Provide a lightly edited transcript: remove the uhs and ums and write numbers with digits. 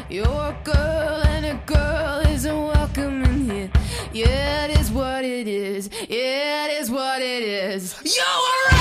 You're a girl and a girl isn't welcome in here. Yeah, it is what it is. Yeah, it is what it is. You're a